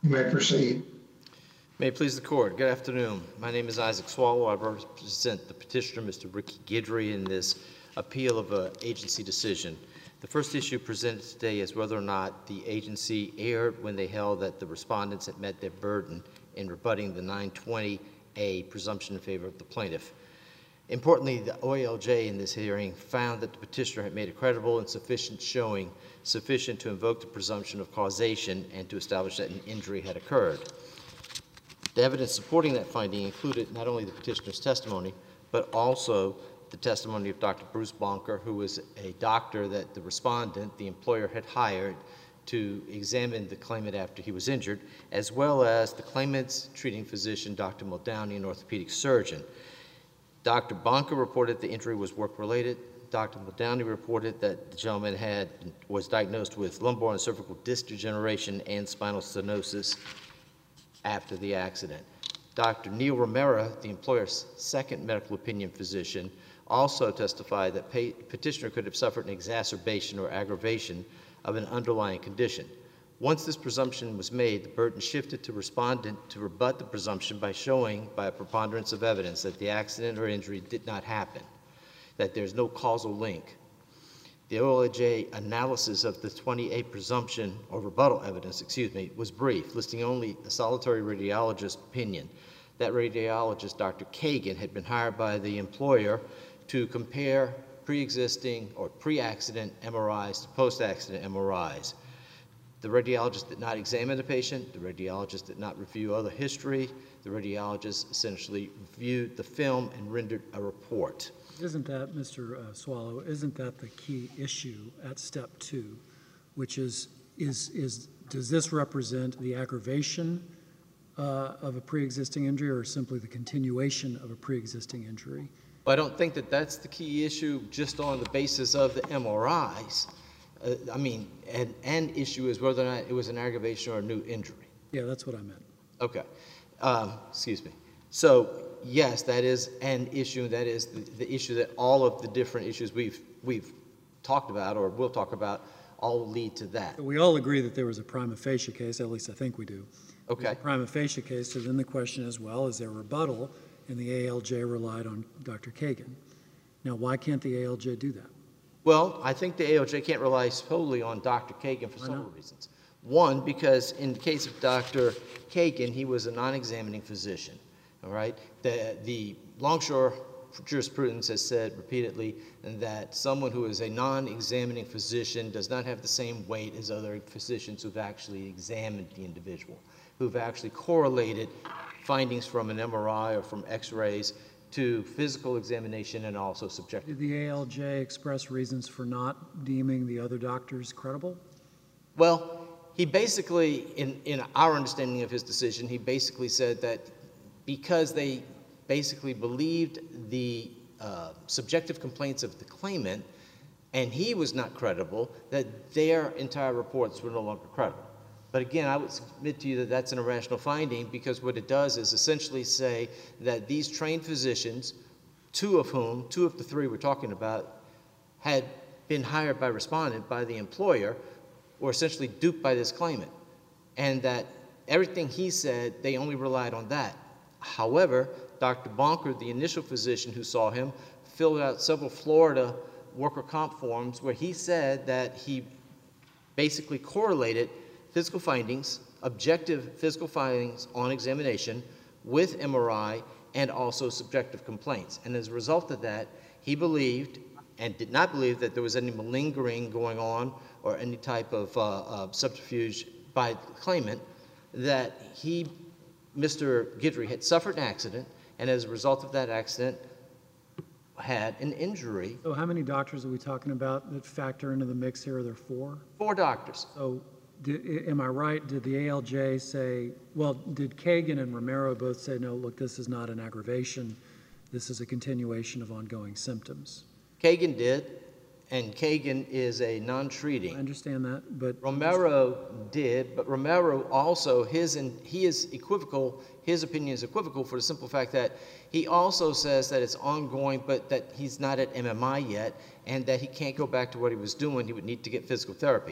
You may proceed. May it please the court. Good afternoon. My name is Isaac Swallow. I represent the petitioner, Mr. Ricky Guidry, in this appeal of an agency decision. The first issue presented today is whether or not the agency erred when they held that the respondents had met their burden in rebutting the 920A presumption in favor of the plaintiff. Importantly, the OALJ in this hearing found that the petitioner had made a credible and sufficient showing sufficient to invoke the presumption of causation and to establish that an injury had occurred. The evidence supporting that finding included not only the petitioner's testimony, but also the testimony of Dr. Bruce Bonker, who was a doctor that the respondent, the employer, had hired to examine the claimant after he was injured, as well as the claimant's treating physician, Dr. Muldowney, an orthopedic surgeon. Dr. Bonker reported the injury was work-related. Dr. Muldowney reported that the gentleman was diagnosed with lumbar and cervical disc degeneration and spinal stenosis after the accident. Dr. Neil Romero, the employer's second medical opinion physician, also testified that petitioner could have suffered an exacerbation or aggravation of an underlying condition. Once this presumption was made, the burden shifted to respondent to rebut the presumption by showing, by a preponderance of evidence, that the accident or injury did not happen, that there's no causal link. The OALJ analysis of the 20A presumption, or rebuttal evidence, was brief, listing only a solitary radiologist's opinion. That radiologist, Dr. Kagan, had been hired by the employer to compare pre-existing or pre-accident MRIs to post-accident MRIs. The radiologist did not examine the patient. The radiologist did not review other history. The radiologist essentially reviewed the film and rendered a report. Isn't that, Mr. Swallow, isn't that the key issue at step 2, which is does this represent the aggravation of a pre-existing injury or simply the continuation of a pre-existing injury? Well, I don't think that that's the key issue just on the basis of the MRIs. An issue is whether or not it was an aggravation or a new injury. Yeah, that's what I meant. Okay. So, yes, that is an issue. That is the issue that all of the different issues we've talked about or will talk about all lead to that. We all agree that there was a prima facie case, at least I think we do. Okay. There's a prima facie case, so then the question is, well, is there rebuttal? And the ALJ relied on Dr. Kagan. Now, why can't the ALJ do that? Well, I think the ALJ can't rely solely on Dr. Kagan for several reasons. One, because in the case of Dr. Kagan, he was a non-examining physician, all right? The Longshore jurisprudence has said repeatedly that someone who is a non-examining physician does not have the same weight as other physicians who've actually examined the individual, who've actually correlated findings from an MRI or from X-rays to physical examination and also subjective. Did the ALJ express reasons for not deeming the other doctors credible? Well, he basically, in our understanding of his decision, he basically said that because they basically believed the subjective complaints of the claimant and he was not credible, that their entire reports were no longer credible. But again, I would submit to you that that's an irrational finding because what it does is essentially say that these trained physicians, two of the three we're talking about, had been hired by respondent, by the employer, or essentially duped by this claimant. And that everything he said, they only relied on that. However, Dr. Bonker, the initial physician who saw him, filled out several Florida worker comp forms where he said that he basically correlated physical findings, objective physical findings on examination with MRI and also subjective complaints. And as a result of that, he believed and did not believe that there was any malingering going on or any type of subterfuge by the claimant, that Mr. Guidry, had suffered an accident and as a result of that accident had an injury. So how many doctors are we talking about that factor into the mix here? Are there 4? 4 doctors. So am I right? Did the ALJ say, well, did Kagan and Romero both say, no, look, this is not an aggravation, this is a continuation of ongoing symptoms? Kagan did, and Kagan is a non-treating. I understand that, but Romero did, but Romero also, his opinion is equivocal for the simple fact that he also says that it's ongoing, but that he's not at MMI yet, and that he can't go back to what he was doing. He would need to get physical therapy.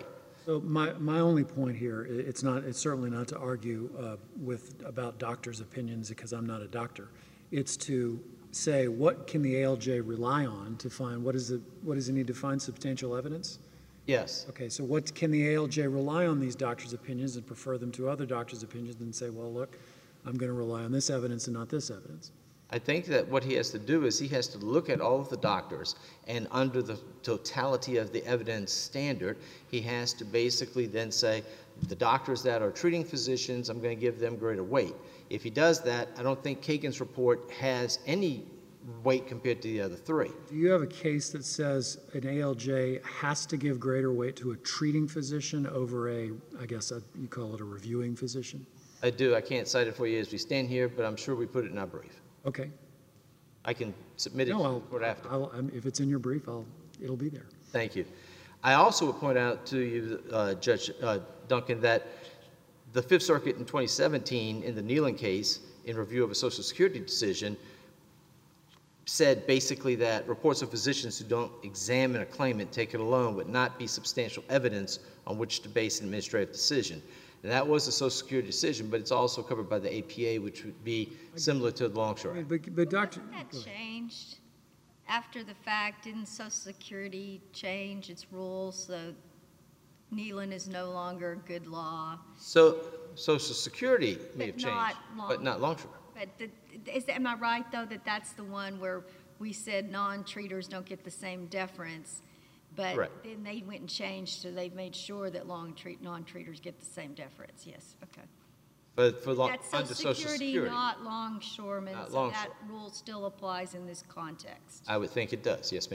So my only point here, it's certainly not to argue about doctors' opinions because I'm not a doctor. It's to say, what can the ALJ rely on to find, what does it need to find, substantial evidence? Yes. Okay, so what can the ALJ rely on these doctors' opinions and prefer them to other doctors' opinions and say, well, look, I'm going to rely on this evidence and not this evidence? I think that what he has to do is he has to look at all of the doctors, and under the totality of the evidence standard, he has to basically then say, the doctors that are treating physicians, I'm going to give them greater weight. If he does that, I don't think Kagan's report has any weight compared to the other three. Do you have a case that says an ALJ has to give greater weight to a treating physician over you call it a reviewing physician? I do. I can't cite it for you as we stand here, but I'm sure we put it in our brief. Okay. I can submit it to the court after. If it's in your brief, it'll be there. Thank you. I also would point out to you, Judge Duncan, that the Fifth Circuit in 2017, in the Nealon case, in review of a Social Security decision, said basically that reports of physicians who don't examine a claimant taken alone would not be substantial evidence on which to base an administrative decision. And that was a Social Security decision, but it's also covered by the APA, which would be similar to the Longshore Act. But Dr. Wasn't that changed after the fact? Didn't Social Security change its rules so Nealon is no longer good law? So Social Security may have But changed, not but not Longshore. But am I right, though, that that's the one where we said non-treaters don't get the same deference? But Correct. then they went and changed, so they've made sure that non-treaters get the same deference. Yes, okay. But for That's under Social Security, not longshoremen, Not so longshore. that rule still applies in this context. I would think it does. Yes, ma'am.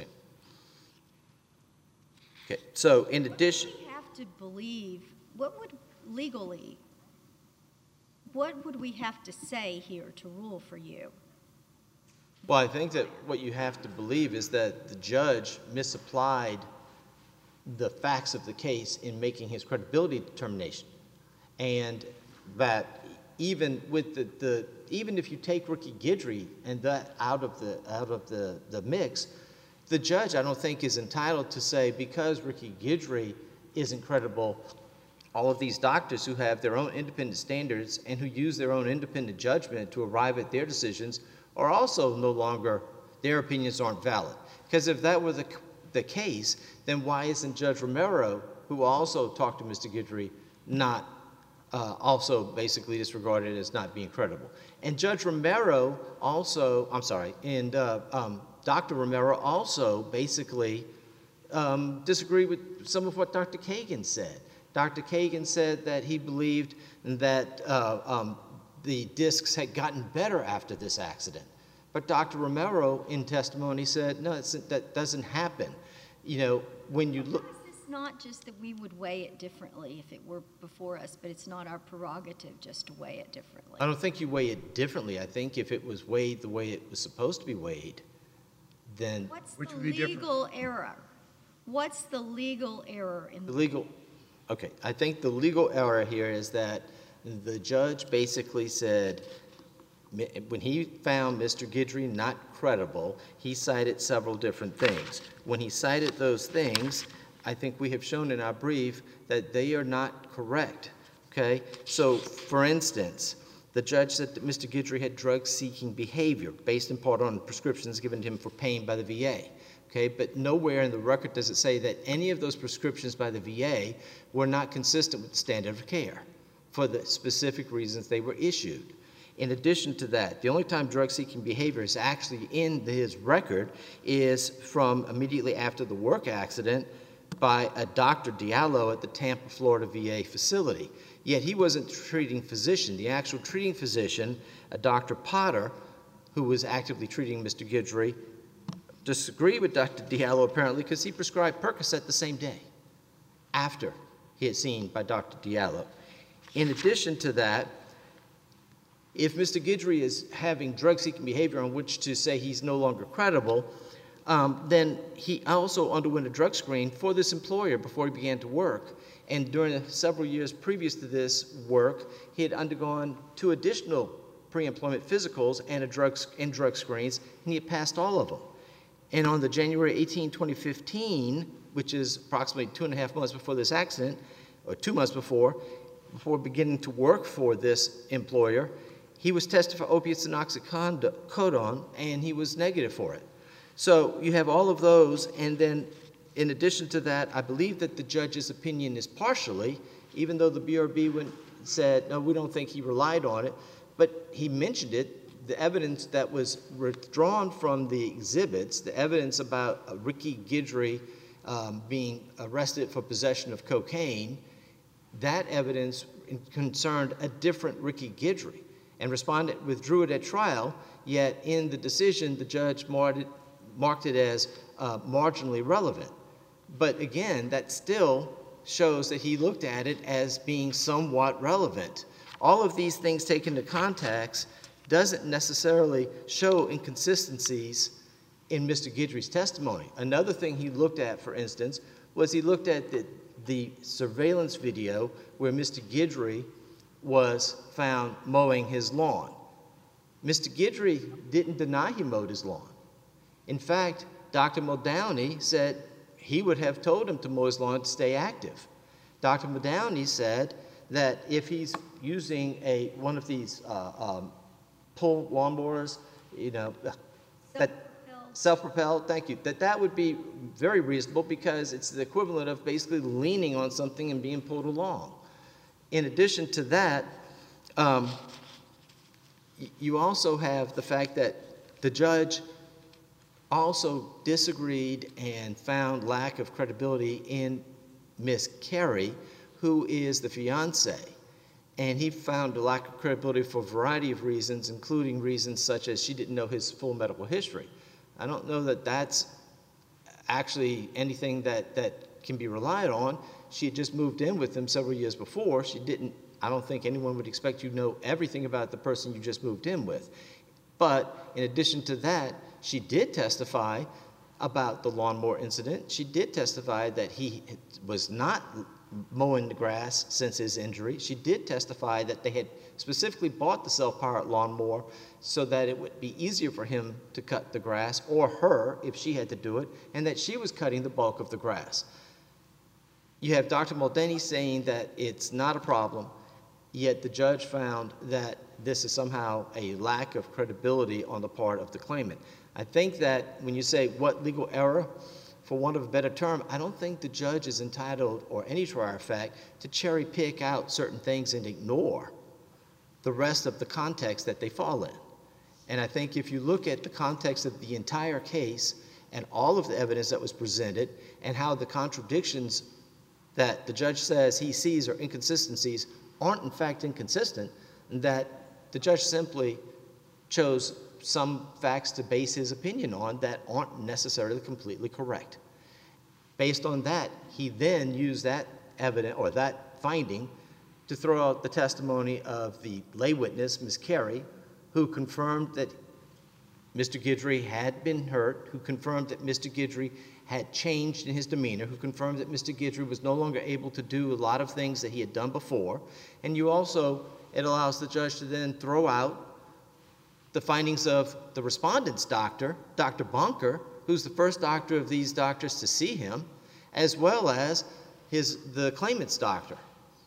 Okay. So in addition, What would we have to believe, what would we have to say here to rule for you? well, I think that what you have to believe is that the judge misapplied the facts of the case in making his credibility determination, and that even with even if you take Ricky Guidry and that out of the mix, the judge, I don't think, is entitled to say because Ricky Guidry isn't credible, all of these doctors who have their own independent standards and who use their own independent judgment to arrive at their decisions are also no longer, their opinions aren't valid. Because if that were the case, then why isn't Judge Romero, who also talked to Mr. Guidry, not also basically disregarded as not being credible? And Judge Romero also, Dr. Romero also basically disagreed with some of what Dr. Kagan said. Dr. Kagan said that he believed that the discs had gotten better after this accident. But Dr. Romero, in testimony, said, no, that doesn't happen. You know, when you look... Why is this not just that we would weigh it differently if it were before us, but it's not our prerogative just to weigh it differently? I don't think you weigh it differently. I think if it was weighed the way it was supposed to be weighed, then... What's Which the would be different. legal error? What's the legal error in The legal... Okay, I think the legal error here is that the judge basically said, when he found Mr. Guidry not credible, he cited several different things. When he cited those things, I think we have shown in our brief that they are not correct, okay? So, for instance, the judge said that Mr. Guidry had drug-seeking behavior based in part on prescriptions given to him for pain by the VA. Okay, but nowhere in the record does it say that any of those prescriptions by the VA were not consistent with the standard of care for the specific reasons they were issued. In addition to that, the only time drug-seeking behavior is actually in his record is from immediately after the work accident by a Dr. Diallo at the Tampa, Florida VA facility. Yet he wasn't the treating physician. The actual treating physician, a Dr. Potter, who was actively treating Mr. Guidry, disagreed with Dr. Diallo apparently because he prescribed Percocet the same day after he had seen by Dr. Diallo. In addition to that, if Mr. Guidry is having drug-seeking behavior on which to say he's no longer credible, then he also underwent a drug screen for this employer before he began to work. And during the several years previous to this work, he had undergone 2 additional pre-employment physicals and drug screens, and he had passed all of them. And on the January 18, 2015 which is approximately 2.5 months before this accident, or 2 months before beginning to work for this employer, he was tested for opiates and oxycodone, and he was negative for it. So you have all of those, and then in addition to that, I believe that the judge's opinion is partially, even though the BRB said, no, we don't think he relied on it, but he mentioned it, the evidence that was withdrawn from the exhibits, the evidence about Ricky Guidry being arrested for possession of cocaine, that evidence concerned a different Ricky Guidry, and respondent withdrew it at trial, yet in the decision, the judge marked it as marginally relevant. But again, that still shows that he looked at it as being somewhat relevant. All of these things taken into context doesn't necessarily show inconsistencies in Mr. Guidry's testimony. Another thing he looked at, for instance, was he looked at the surveillance video where Mr. Guidry was found mowing his lawn. Mr. Guidry didn't deny he mowed his lawn. In fact, Dr. Muldowney said he would have told him to mow his lawn to stay active. Dr. Muldowney said that if he's using one of these pull lawnmowers, you know, that self-propelled, thank you, that would be very reasonable because it's the equivalent of basically leaning on something and being pulled along. In addition to that, you also have the fact that the judge also disagreed and found lack of credibility in Miss Carey, who is the fiance. And he found a lack of credibility for a variety of reasons, including reasons such as she didn't know his full medical history. I don't know that that's actually anything that can be relied on. She had just moved in with him several years before. I don't think anyone would expect you to know everything about the person you just moved in with. But in addition to that, she did testify about the lawnmower incident. She did testify that he was not mowing the grass since his injury. She did testify that they had specifically bought the self-powered lawnmower so that it would be easier for him to cut the grass, or her if she had to do it, and that she was cutting the bulk of the grass. You have Dr. Muldowney saying that it's not a problem, yet the judge found that this is somehow a lack of credibility on the part of the claimant. I think that when you say what legal error, for want of a better term, I don't think the judge is entitled, or any trier of fact, to cherry pick out certain things and ignore the rest of the context that they fall in. And I think if you look at the context of the entire case and all of the evidence that was presented and how the contradictions that the judge says he sees or inconsistencies aren't in fact inconsistent, that the judge simply chose some facts to base his opinion on that aren't necessarily completely correct. Based on that, he then used that evidence or that finding to throw out the testimony of the lay witness, Ms. Carey, who confirmed that Mr. Guidry had been hurt, who confirmed that Mr. Guidry had changed in his demeanor, who confirmed that Mr. Guidry was no longer able to do a lot of things that he had done before. And you also, it allows the judge to then throw out the findings of the respondent's doctor, Dr. Bunker, who's the first doctor of these doctors to see him, as well as the claimant's doctor.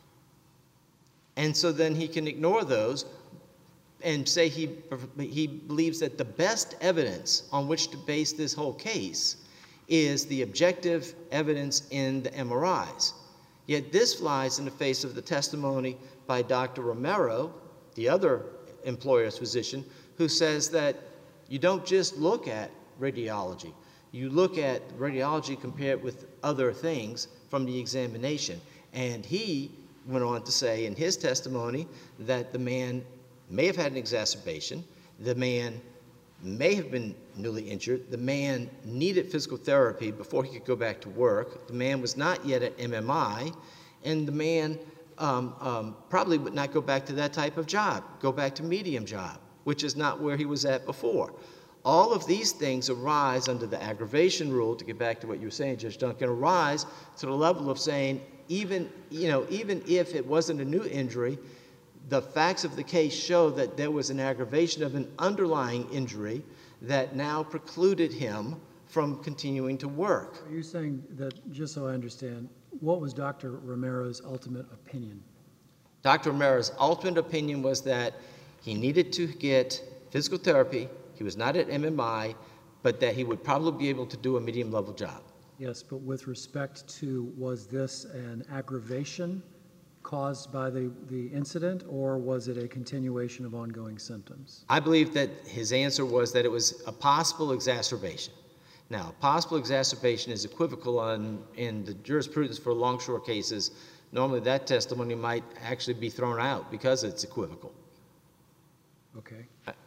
And so then he can ignore those and say he believes that the best evidence on which to base this whole case is the objective evidence in the MRIs. Yet this flies in the face of the testimony by Dr. Romero, the other employer's physician, who says that you don't just look at radiology. You look at radiology compared with other things from the examination. And he went on to say in his testimony that the man may have had an exacerbation, the man may have been newly injured, the man needed physical therapy before he could go back to work, the man was not yet at MMI, and the man probably would not go back to that type of job, go back to medium job, which is not where he was at before. All of these things arise under the aggravation rule, to get back to what you were saying, Judge Duncan, arise to the level of saying even if it wasn't a new injury, the facts of the case show that there was an aggravation of an underlying injury that now precluded him from continuing to work. Are you saying that, just so I understand, what was Dr. Romero's ultimate opinion? Dr. Romero's ultimate opinion was that he needed to get physical therapy, he was not at MMI, but that he would probably be able to do a medium-level job. Yes, but with respect to, was this an aggravation caused by the incident, or was it a continuation of ongoing symptoms? I believe that his answer was that it was a possible exacerbation. Now, possible exacerbation is equivocal in the jurisprudence for longshore cases. Normally that testimony might actually be thrown out because it's equivocal. Okay.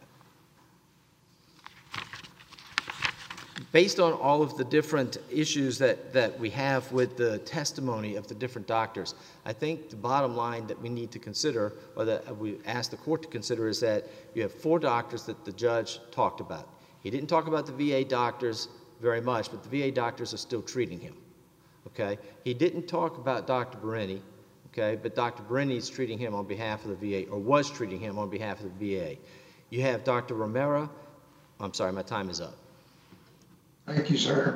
Based on all of the different issues that we have with the testimony of the different doctors, I think the bottom line that we need to consider, or that we ask the court to consider, is that you have 4 doctors that the judge talked about. He didn't talk about the VA doctors very much, but the VA doctors are still treating him. Okay? He didn't talk about Dr. Berenny, okay, but Dr. Berenny is treating him on behalf of the VA, or was treating him on behalf of the VA. You have Dr. Romero. I'm sorry, my time is up. Thank you, sir.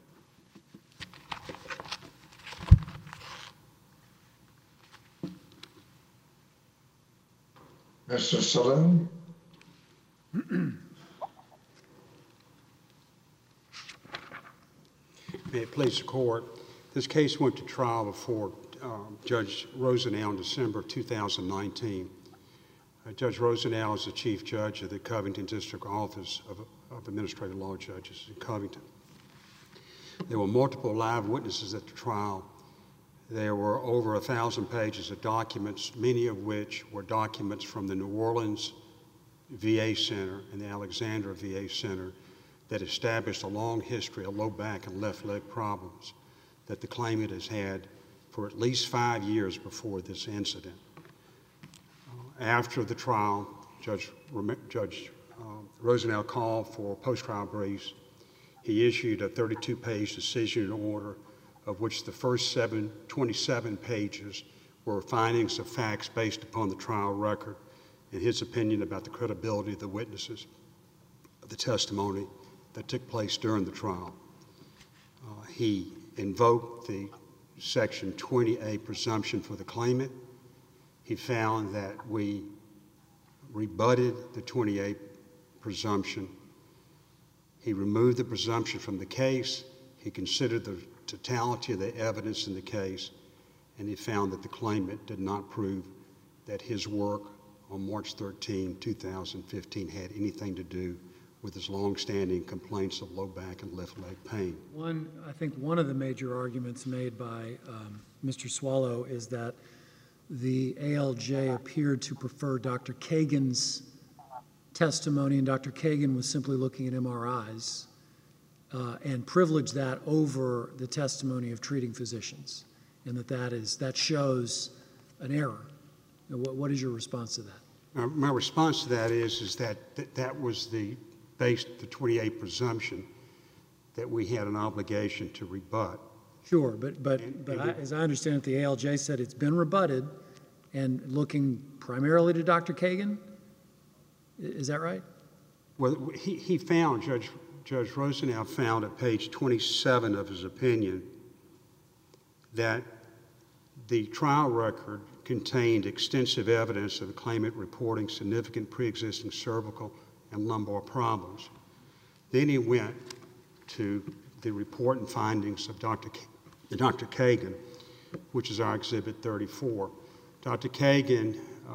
Mr. Saloon? May it please the court, this case went to trial before Judge Rosenau in December of 2019. Judge Rosenau is the chief judge of the Covington District Office of Administrative Law Judges in Covington. There were multiple live witnesses at the trial. There were over 1,000 pages of documents, many of which were documents from the New Orleans VA Center and the Alexandria VA Center that established a long history of low back and left leg problems that the claimant has had for at least 5 years before this incident. After the trial, Judge Rosenau called for post-trial briefs. He issued a 32-page decision in order, of which the first 27 pages were findings of facts based upon the trial record and his opinion about the credibility of the witnesses of the testimony that took place during the trial. He invoked the Section 20A presumption for the claimant. He found that we rebutted the 20A presumption. He removed the presumption from the case. He considered the totality of the evidence in the case, and he found that the claimant did not prove that his work on March 13, 2015 had anything to do with his long-standing complaints of low back and left leg pain. I think one of the major arguments made by Mr. Swallow is that the ALJ appeared to prefer Dr. Kagan's testimony, and Dr. Kagan was simply looking at MRIs, and privileged that over the testimony of treating physicians, and that shows an error. What is your response to that? My response to that is that that was the 28 presumption that we had an obligation to rebut. Sure, but as I understand it, the ALJ said it's been rebutted, and looking primarily to Dr. Kagan. Is that right? Well, he found, Judge Rosenau found at page 27 of his opinion that the trial record contained extensive evidence of the claimant reporting significant pre-existing cervical and lumbar problems. Then he went to the report and findings of Dr. Kagan, which is our Exhibit 34. Dr. Kagan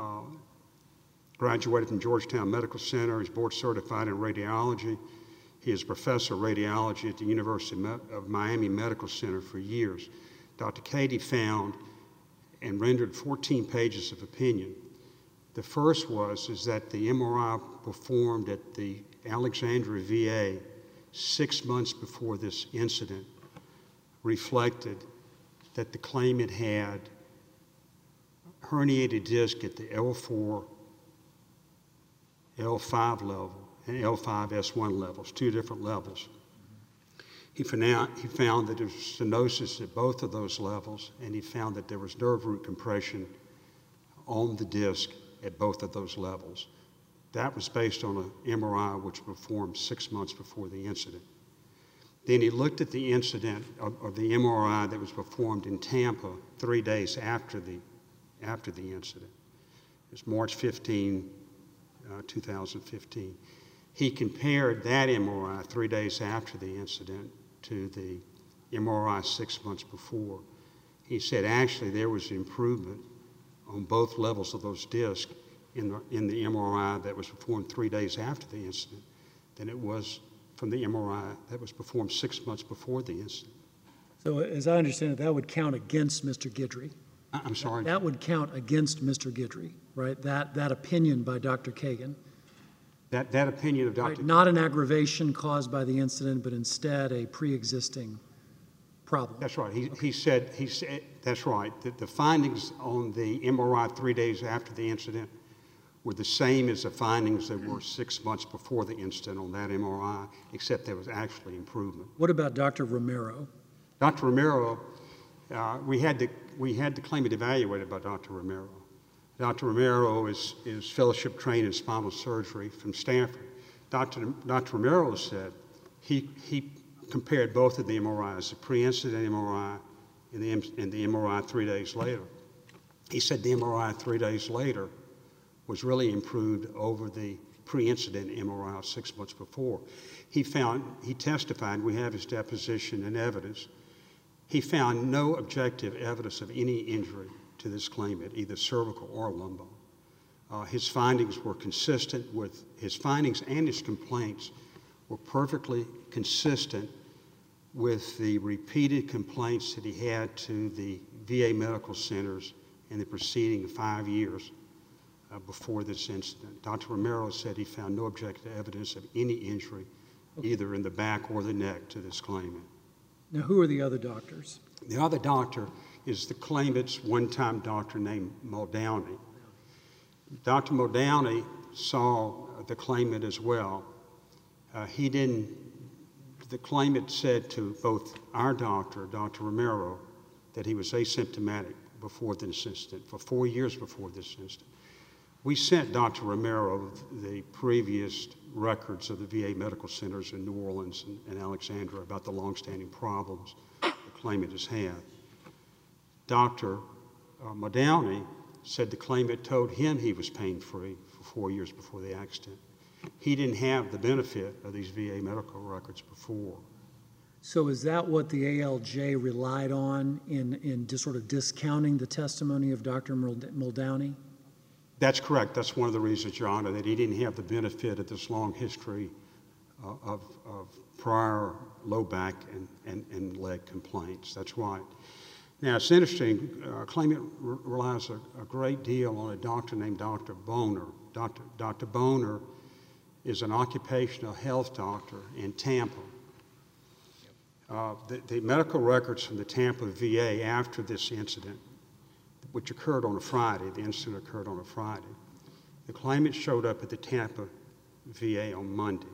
graduated from Georgetown Medical Center. He's board certified in radiology. He is professor of radiology at the University of Miami Medical Center for years. Dr. Kagan found and rendered 14 pages of opinion. The first is that the MRI performed at the Alexandria VA 6 months before this incident reflected that the claimant had herniated disc at the L4, L5 level, and L5S1 levels, 2 different levels. He found that there was stenosis at both of those levels, and he found that there was nerve root compression on the disc at both of those levels. That was based on an MRI which was performed 6 months before the incident. Then he looked at the incident of the MRI that was performed in Tampa 3 days after the incident. It was March 15, 2015. He compared that MRI 3 days after the incident to the MRI 6 months before. He said actually there was improvement on both levels of those discs in the MRI that was performed 3 days after the incident than it was from the MRI that was performed 6 months before the incident. So as I understand it, that would count against Mr. Guidry. I'm sorry? That would count against Mr. Guidry, right? That opinion by Dr. Kagan. That opinion of Dr. Right, not an aggravation caused by the incident, but instead a pre-existing problem. That's right. He said, that's right. The findings on the MRI 3 days after the incident were the same as the findings that were 6 months before the incident on that MRI, except there was actually improvement. What about Dr. Romero? Dr. Romero, we had the claimant evaluated by Dr. Romero. Dr. Romero is fellowship trained in spinal surgery from Stanford. Dr. Romero said he compared both of the MRIs, the pre-incident MRI and the MRI 3 days later. He said the MRI 3 days later was really improved over the pre-incident MRI 6 months before. He testified, we have his deposition and evidence, he found no objective evidence of any injury to this claimant, either cervical or lumbar. His findings were consistent with, his findings and his complaints were perfectly consistent with the repeated complaints that he had to the VA medical centers in the preceding 5 years before this incident. Dr. Romero said he found no objective evidence of any injury, either in the back or the neck, to this claimant. Now, who are the other doctors? The other doctor is the claimant's one-time doctor named Muldowney. Dr. Muldowney saw the claimant as well. The claimant said to both our doctor, Dr. Romero, that he was asymptomatic before this incident, for 4 years before this incident. We sent Dr. Romero the previous records of the VA medical centers in New Orleans and Alexandria about the longstanding problems the claimant has had. Dr. Muldowney said the claimant told him he was pain-free for 4 years before the accident. He didn't have the benefit of these VA medical records before. So is that what the ALJ relied on in just sort of discounting the testimony of Dr. Muldowney? That's correct. That's one of the reasons, Your Honor, that he didn't have the benefit of this long history of prior low back and leg complaints. That's right. Now, it's interesting. Claimant relies a great deal on a doctor named Dr. Boner. Dr. Boner is an occupational health doctor in Tampa. The medical records from the Tampa VA after this incident, which occurred on a Friday, the incident occurred on a Friday, the claimant showed up at the Tampa VA on Monday.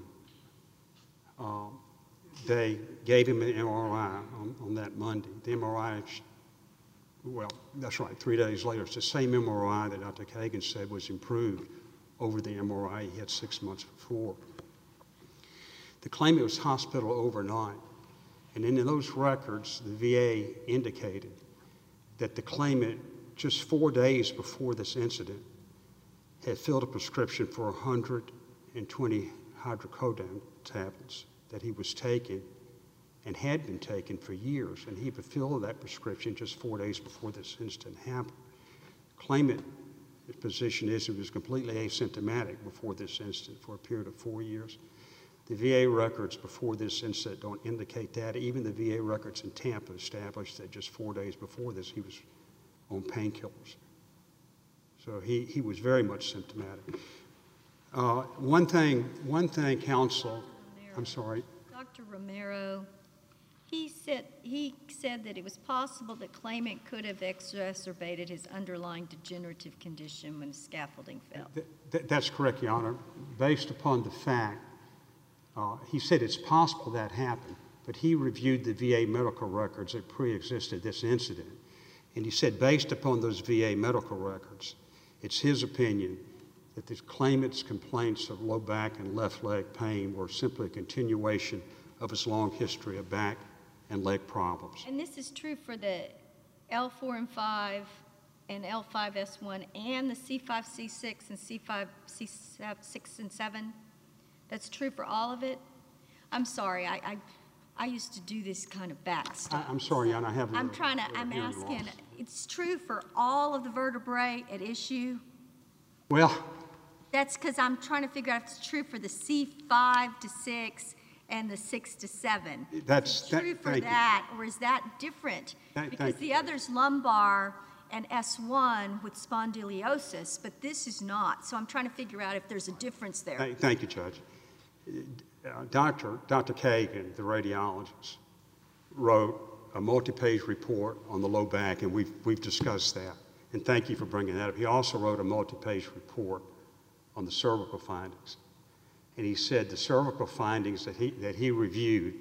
They gave him an MRI on that Monday. The MRI, well, that's right, 3 days later, it's the same MRI that Dr. Kagan said was improved over the MRI he had 6 months before. The claimant was hospital overnight, and in those records, the VA indicated that the claimant, just 4 days before this incident, had filled a prescription for 120 hydrocodone tablets that he was taking and had been taking for years, and he fulfilled that prescription just 4 days before this incident happened. Claimant's position is he was completely asymptomatic before this incident for a period of 4 years. The VA records before this incident don't indicate that. Even the VA records in Tampa established that just 4 days before this he was on painkillers. So he was very much symptomatic. One thing, counsel, I'm sorry. Dr. Romero, he said that it was possible that claimant could have exacerbated his underlying degenerative condition when scaffolding fell. That's correct, Your Honor. Based upon the fact, he said it's possible that happened, but he reviewed the VA medical records that pre-existed this incident. And he said based upon those VA medical records, it's his opinion that the claimant's complaints of low back and left leg pain were simply a continuation of his long history of back and leg problems. And this is true for the L4 and 5 and L5S1 and the C5, C6 and C5, C6 and 7? That's true for all of it? I'm sorry, I used to do this kind of back stuff. I'm sorry, Jan, I have. I'm asking, it's true for all of the vertebrae at issue? Well, That's because I'm trying to figure out if it's true for the C5 to 6 and the 6 to 7. That's True for thank you. that, or is that different? Thank Because the you. other's lumbar and S1 with spondylosis, but this is not. So I'm trying to figure out if there's a difference there. Thank you, Judge. Dr. Kagan, the radiologist, wrote a multi-page report on the low back, and we've discussed that. And thank you for bringing that up. He also wrote a multi-page report on the cervical findings. And he said the cervical findings that he reviewed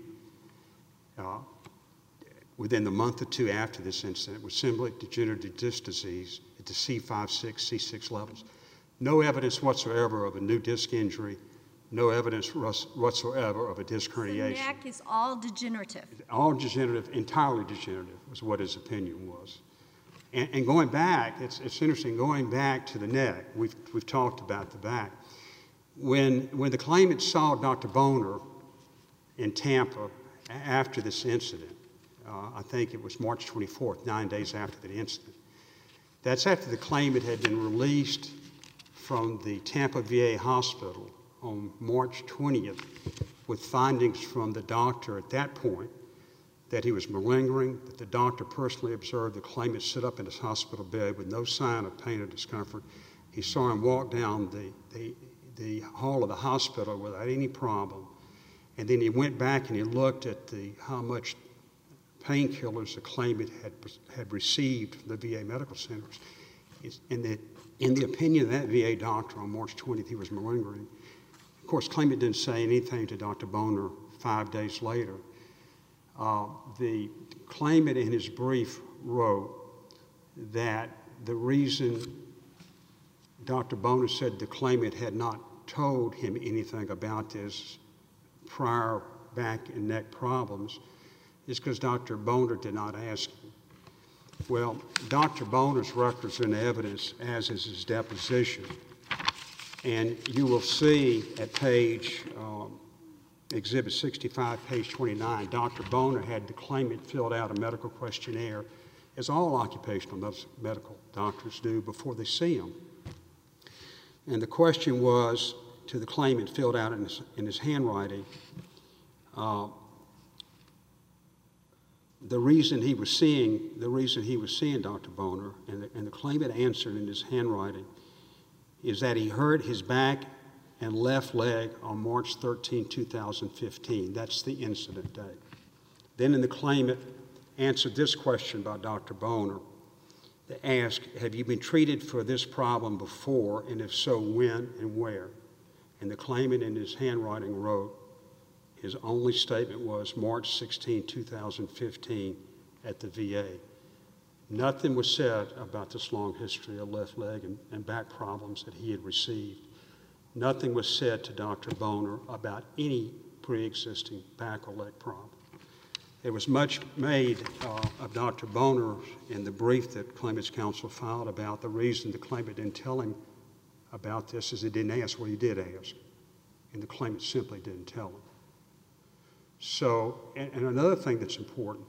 within the month or two after this incident was simply degenerative disc disease at the C5, 6, C6 levels. No evidence whatsoever of a new disc injury, no evidence whatsoever of a disc The herniation. neck is all degenerative. All degenerative, entirely degenerative, was what his opinion was. And going back, it's interesting, going back to the neck, we've talked about the back. When the claimant saw Dr. Boner in Tampa after this incident, I think it was March 24th, 9 days after the incident, that's after the claimant had been released from the Tampa VA hospital on March 20th with findings from the doctor at that point that he was malingering, that the doctor personally observed the claimant sit up in his hospital bed with no sign of pain or discomfort. He saw him walk down the hall of the hospital without any problem. And then he went back and he looked at how much painkillers the claimant had received from the VA medical centers. In the opinion of that VA doctor on March 20th, he was malingering. Of course, claimant didn't say anything to Dr. Boner 5 days later. The claimant in his brief wrote that the reason Dr. Boner said the claimant had not told him anything about his prior back and neck problems is because Dr. Boner did not ask him. Well, Dr. Boner's records are in evidence, as is his deposition. And you will see at page, Exhibit 65, page 29, Dr. Boner had the claimant filled out a medical questionnaire, as all occupational medical doctors do before they see him. And the question was to the claimant, filled out in his handwriting, the reason he was seeing Dr. Boner, and the claimant answered in his handwriting, is that he hurt his back and left leg on March 13, 2015. That's the incident date. Then the claimant answered this question by Dr. Boner. They asked, have you been treated for this problem before, and if so, when and where? And the claimant in his handwriting wrote, his only statement was March 16, 2015 at the VA. Nothing was said about this long history of left leg and back problems that he had received. Nothing was said to Dr. Boner about any pre-existing back or leg problem. There was much made of Dr. Boner in the brief that claimant's counsel filed about the reason the claimant didn't tell him about this is he didn't ask. Well, he did ask, and the claimant simply didn't tell him. So, and another thing that's important,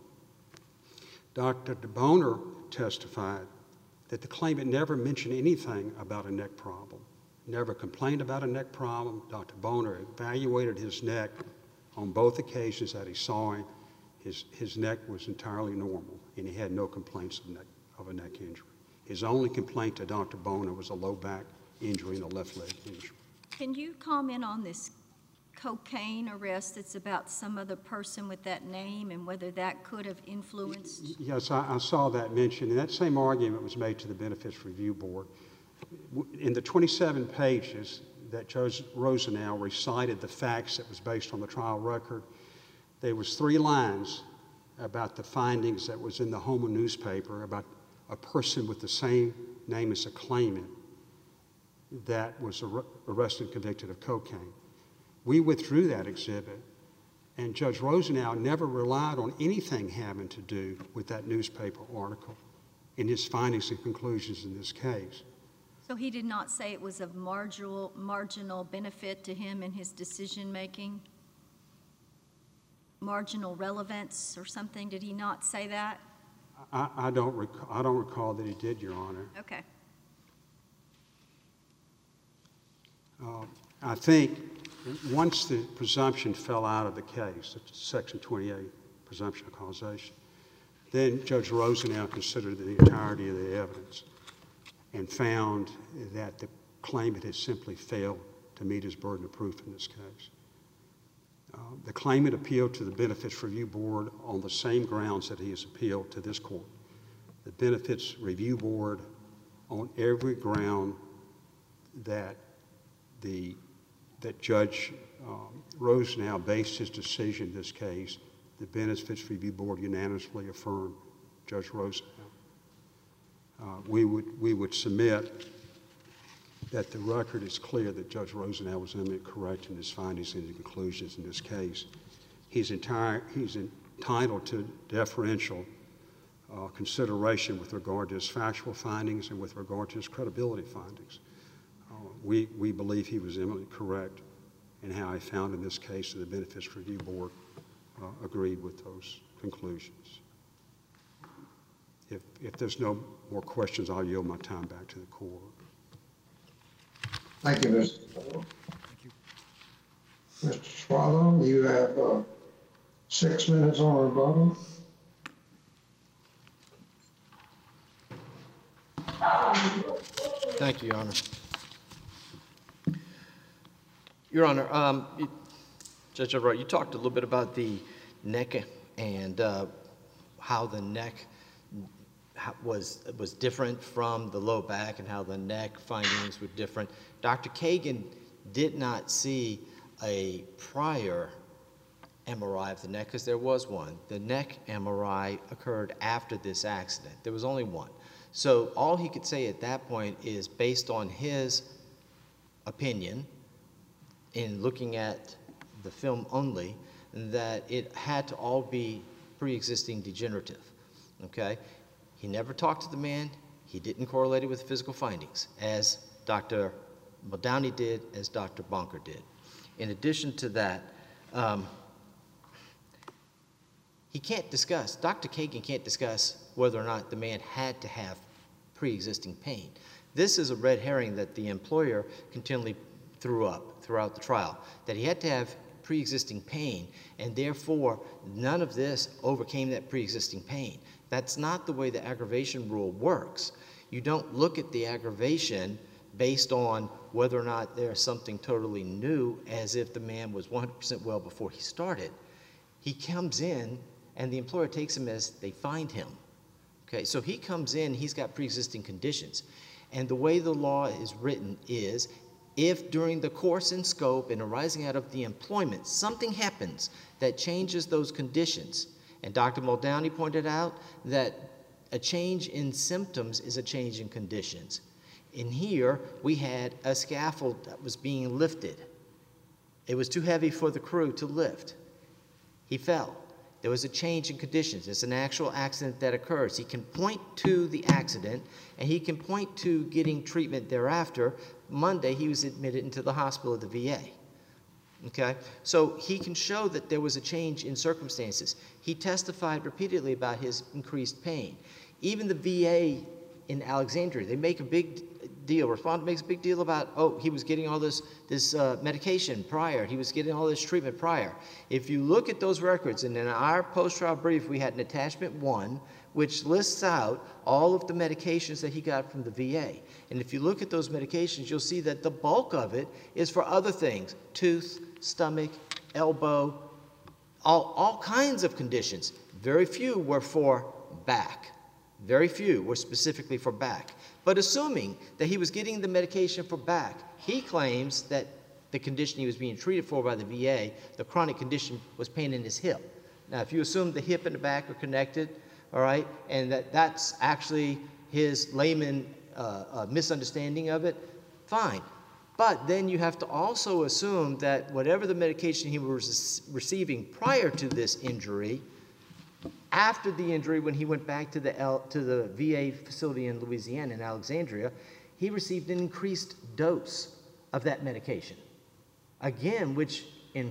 Dr. Boner testified that the claimant never mentioned anything about a neck problem, never complained about a neck problem. Dr. Boner evaluated his neck on both occasions that he saw him. His neck was entirely normal, and he had no complaints of a neck injury. His only complaint to Dr. Boner was a low back injury and a left leg injury. Can you comment on this cocaine arrest that's about some other person with that name and whether that could have influenced? Yes, I saw that mentioned, and that same argument was made to the Benefits Review Board. In the 27 pages that Judge Rosenau recited the facts that was based on the trial record, there was 3 lines about the findings that was in the Houma newspaper about a person with the same name as a claimant that was arrested and convicted of cocaine. We withdrew that exhibit And Judge Rosenau never relied on anything having to do with that newspaper article in his findings and conclusions in this case. So he did not say it was of marginal benefit to him in his decision-making? Marginal relevance or something? Did he not say that? I don't recall that he did, Your Honor. Okay. I think once the presumption fell out of the case, Section 28 presumption of causation, then Judge Rosenau considered the entirety of the evidence and found that the claimant had simply failed to meet his burden of proof in this case. The claimant appealed to the Benefits Review Board on the same grounds that he has appealed to this court. The Benefits Review Board, on every ground that Judge Rosenau based his decision in this case, the Benefits Review Board unanimously affirmed Judge Rosenau. We would submit that the record is clear that Judge Rosenau was eminently correct in his findings and conclusions in this case. He's entitled to deferential consideration with regard to his factual findings and with regard to his credibility findings. We believe he was eminently correct in how he found in this case, and the Benefits Review Board agreed with those conclusions. If there's no more questions, I'll yield my time back to the court. Thank you, Mr. Swallow. Mr. Swallow, you have 6 minutes on rebuttal. Thank you, Your Honor. Your Honor, Judge Everett, you talked a little bit about the neck and how the neck was different from the low back and how the neck findings were different. Dr. Kagan did not see a prior MRI of the neck because there was one. The neck MRI occurred after this accident. There was only one. So all he could say at that point is, based on his opinion in looking at the film only, that it had to all be pre-existing degenerative, okay? He never talked to the man. He didn't correlate it with physical findings, as Dr. Muldowney did, as Dr. Bonker did. In addition to that, Dr. Kagan can't discuss whether or not the man had to have pre-existing pain. This is a red herring that the employer continually threw up throughout the trial, that he had to have pre-existing pain, and therefore none of this overcame that pre-existing pain. That's not the way the aggravation rule works. You don't look at the aggravation based on whether or not there's something totally new, as if the man was 100% well before he started. He comes in, and the employer takes him as they find him. Okay, so he comes in, he's got pre-existing conditions. And the way the law is written is, if during the course and scope and arising out of the employment, something happens that changes those conditions, and Dr. Muldowney pointed out that a change in symptoms is a change in conditions. In here, we had a scaffold that was being lifted. It was too heavy for the crew to lift. He fell. There was a change in conditions. It's an actual accident that occurs. He can point to the accident, and he can point to getting treatment thereafter. Monday, he was admitted into the hospital at the VA. Okay? So he can show that there was a change in circumstances. He testified repeatedly about his increased pain. Even the VA in Alexandria, they make a big deal, respondent makes a big deal about, oh, he was getting all this medication prior, he was getting all this treatment prior. If you look at those records, and in our post-trial brief, we had an attachment 1, which lists out all of the medications that he got from the VA. And if you look at those medications, you'll see that the bulk of it is for other things, tooth, stomach, elbow, all kinds of conditions. Very few were for back. Very few were specifically for back. But assuming that he was getting the medication for back, he claims that the condition he was being treated for by the VA, the chronic condition, was pain in his hip. Now, if you assume the hip and the back are connected, all right, and that's actually his layman misunderstanding of it, fine. But then you have to also assume that whatever the medication he was receiving prior to this injury, after the injury, when he went back to the VA facility in Louisiana, in Alexandria, he received an increased dose of that medication. Again, which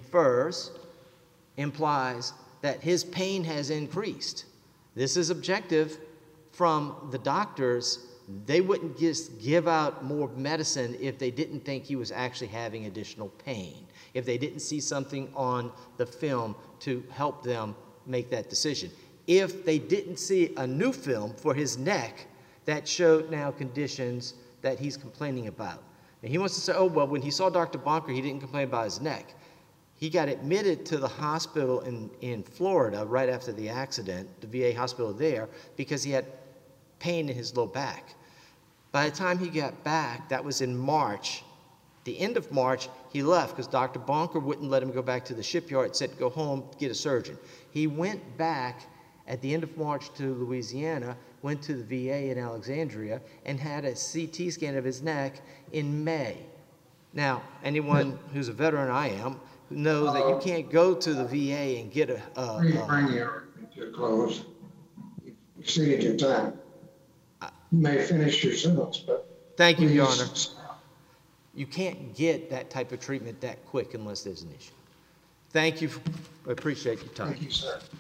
implies that his pain has increased. This is objective from the doctors. They wouldn't just give out more medicine if they didn't think he was actually having additional pain, if they didn't see something on the film to help them make that decision. If they didn't see a new film for his neck that showed now conditions that he's complaining about. And he wants to say, oh, well, when he saw Dr. Bonker, he didn't complain about his neck. He got admitted to the hospital in Florida right after the accident, the VA hospital there, because he had pain in his low back. By the time he got back, that was in March. The end of March, he left because Dr. Bonker wouldn't let him go back to the shipyard, said go home, get a surgeon. He went back at the end of March to Louisiana, went to the VA in Alexandria, and had a CT scan of his neck in May. Now, anyone who's a veteran, I am, who knows that you can't go to the VA and get Bring your argument to a close. You exceeded your time. You may finish your sentence, but. Thank you, Your please Honor. stop. You can't get that type of treatment that quick unless there's an issue. Thank you. I appreciate your time. Thank you, sir.